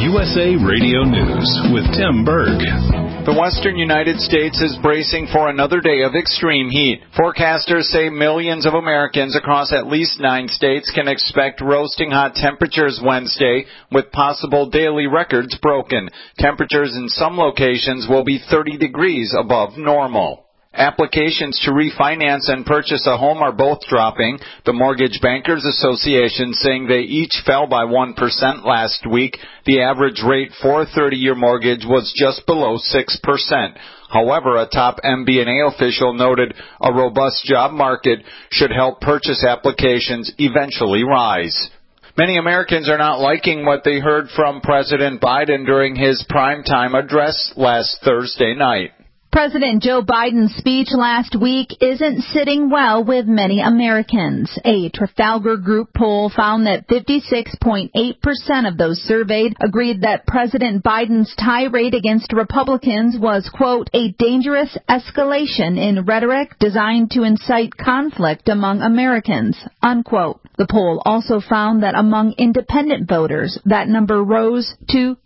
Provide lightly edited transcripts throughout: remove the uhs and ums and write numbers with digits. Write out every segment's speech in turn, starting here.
USA Radio News with Tim Berg. The western United States is bracing for another day of extreme heat. Forecasters say millions of Americans across at least 9 states can expect roasting hot temperatures Wednesday, with possible daily records broken. Temperatures in some locations will be 30 degrees above normal. Applications to refinance and purchase a home are both dropping. The Mortgage Bankers Association saying they each fell by 1% last week. The average rate for a 30-year mortgage was just below 6%. However, a top MBNA official noted a robust job market should help purchase applications eventually rise. Many Americans are not liking what they heard from President Biden during his primetime address last Thursday night. President Joe Biden's speech last week isn't sitting well with many Americans. A Trafalgar Group poll found that 56.8% of those surveyed agreed that President Biden's tirade against Republicans was, quote, a dangerous escalation in rhetoric designed to incite conflict among Americans, unquote. The poll also found that among independent voters, that number rose to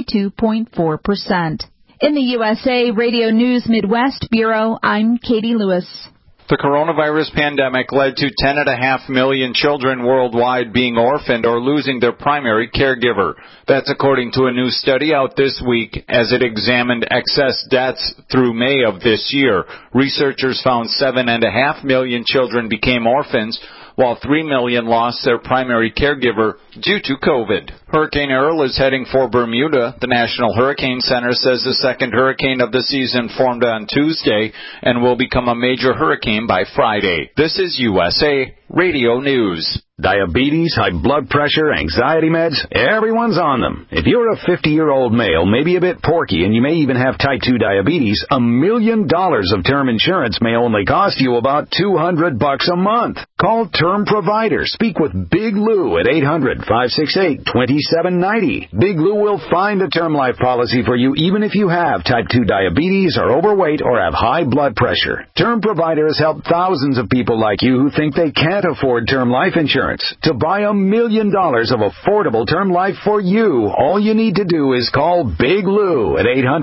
62.4%. In the USA Radio News Midwest Bureau, I'm Katie Lewis. The coronavirus pandemic led to 10.5 million children worldwide being orphaned or losing their primary caregiver. That's according to a new study out this week as it examined excess deaths through May of this year. Researchers found 7.5 million children became orphans, while 3 million lost their primary caregiver due to COVID. Hurricane Earl is heading for Bermuda. The National Hurricane Center says the second hurricane of the season formed on Tuesday and will become a major hurricane by Friday. This is USA Radio News. Diabetes, high blood pressure, anxiety meds, everyone's on them. If you're a 50-year-old male, maybe a bit porky, and you may even have type 2 diabetes, $1 million of term insurance may only cost you about $200 a month. Call Term Provider. Speak with Big Lou at 800-568-2790. Big Lou will find a term life policy for you even if you have type 2 diabetes, are overweight, or have high blood pressure. Term Provider has helped thousands of people like you who think they can't afford term life insurance. To buy $1 million of affordable term life for you, all you need to do is call Big Lou at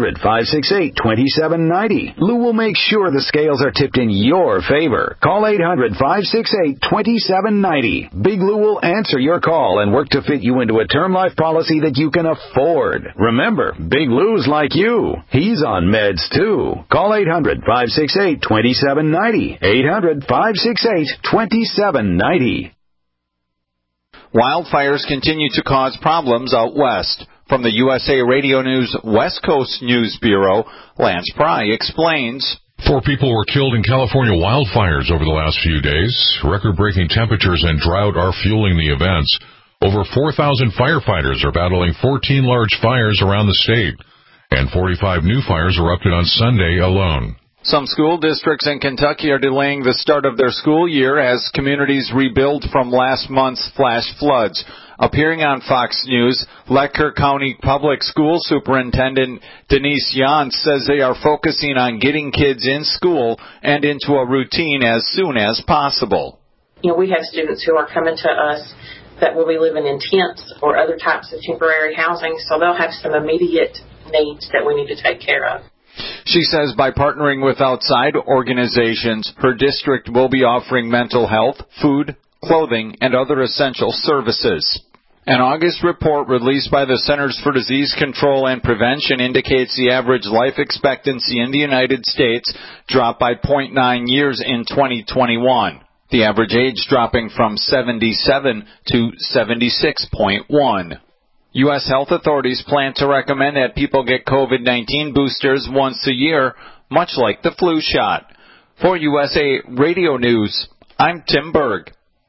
800-568-2790. Lou will make sure the scales are tipped in your favor. Call 800-568-2790. Big Lou will answer your call and work to fit you into a term life policy that you can afford. Remember, Big Lou's like you. He's on meds too. Call 800-568-2790. 800-568-2790. Wildfires continue to cause problems out west. From the USA Radio News West Coast News Bureau, Lance Pry explains. 4 people were killed in California wildfires over the last few days. Record-breaking temperatures and drought are fueling the events. Over 4,000 firefighters are battling 14 large fires around the state, and 45 new fires erupted on Sunday alone. Some school districts in Kentucky are delaying the start of their school year as communities rebuild from last month's flash floods. Appearing on Fox News, Letcher County Public School Superintendent Denise Yance says they are focusing on getting kids in school and into a routine as soon as possible. We have students who are coming to us that will be living in tents or other types of temporary housing, so they'll have some immediate needs that we need to take care of. She says by partnering with outside organizations, her district will be offering mental health, food, clothing, and other essential services. An August report released by the Centers for Disease Control and Prevention indicates the average life expectancy in the United States dropped by 0.9 years in 2021. The average age dropping from 77 to 76.1. U.S. health authorities plan to recommend that people get COVID-19 boosters once a year, much like the flu shot. For USA Radio News, I'm Tim Berg.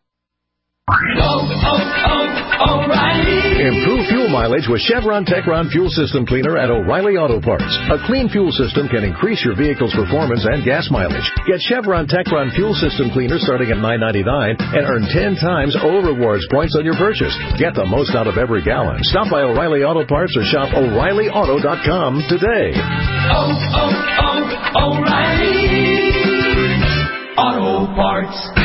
O'Reilly. Improve fuel mileage with Chevron Techron Fuel System Cleaner at O'Reilly Auto Parts. A clean fuel system can increase your vehicle's performance and gas mileage. Get Chevron Techron Fuel System Cleaner starting at $9.99 and earn 10 times O Rewards points on your purchase. Get the most out of every gallon. Stop by O'Reilly Auto Parts or shop O'ReillyAuto.com today. O'Reilly Auto Parts.